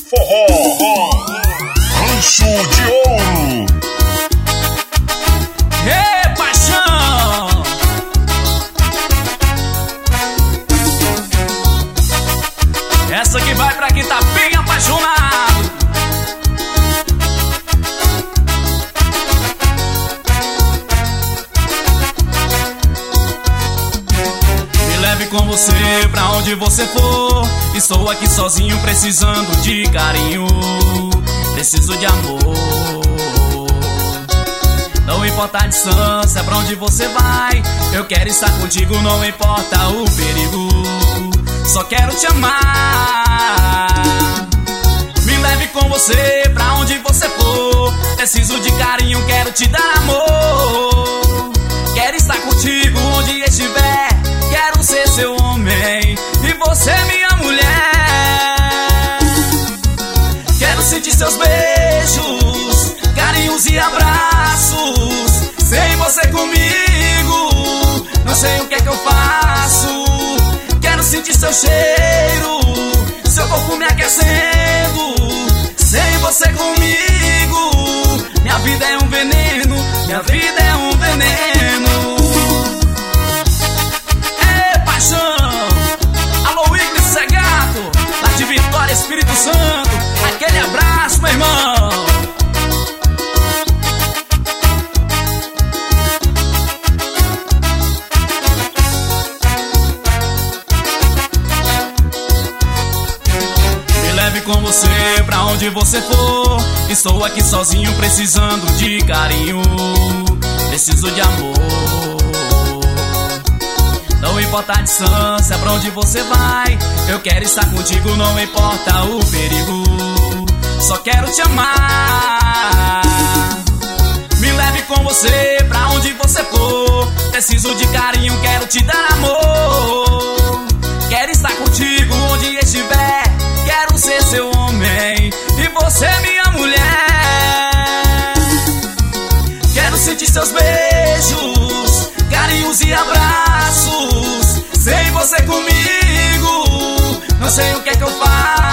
forró, Rancho de Ouro. Ê, paixão! Essa aqui vai pra quem tá bem apaixonado. Me leve com você pra onde você for. Estou aqui sozinho precisando de carinho. Preciso de amor. Não importa a distância, pra onde você vai, eu quero estar contigo, não importa o perigo. Só quero te amar. Me leve com você pra onde você for. Preciso de carinho, quero te dar amor. Quero estar contigo onde estiver. Quero ser seu homem e você minha mulher. Quero sentir seus beijos, carinhos e abraços. Sem você comigo, não sei o que é que eu faço. Quero sentir seu cheiro, seu corpo me aquecendo. Sem você comigo, minha vida é um veneno, minha vida é um veneno. Ei, paixão! Alô, Igor Segato, lá de Vitória, Espírito Santo. Aquele abraço, meu irmão. Leve com você pra onde você for. Estou aqui sozinho precisando de carinho. Preciso de amor. Não importa a distância, pra onde você vai, eu quero estar contigo, não importa o perigo. Só quero te amar. Me leve com você pra onde você for. Preciso de carinho, quero te dar amor. Quero estar contigo onde estiver. Quero ser seu homem e você minha mulher. Quero sentir seus beijos, carinhos e abraços. Sem você comigo, não sei o que é que eu faço.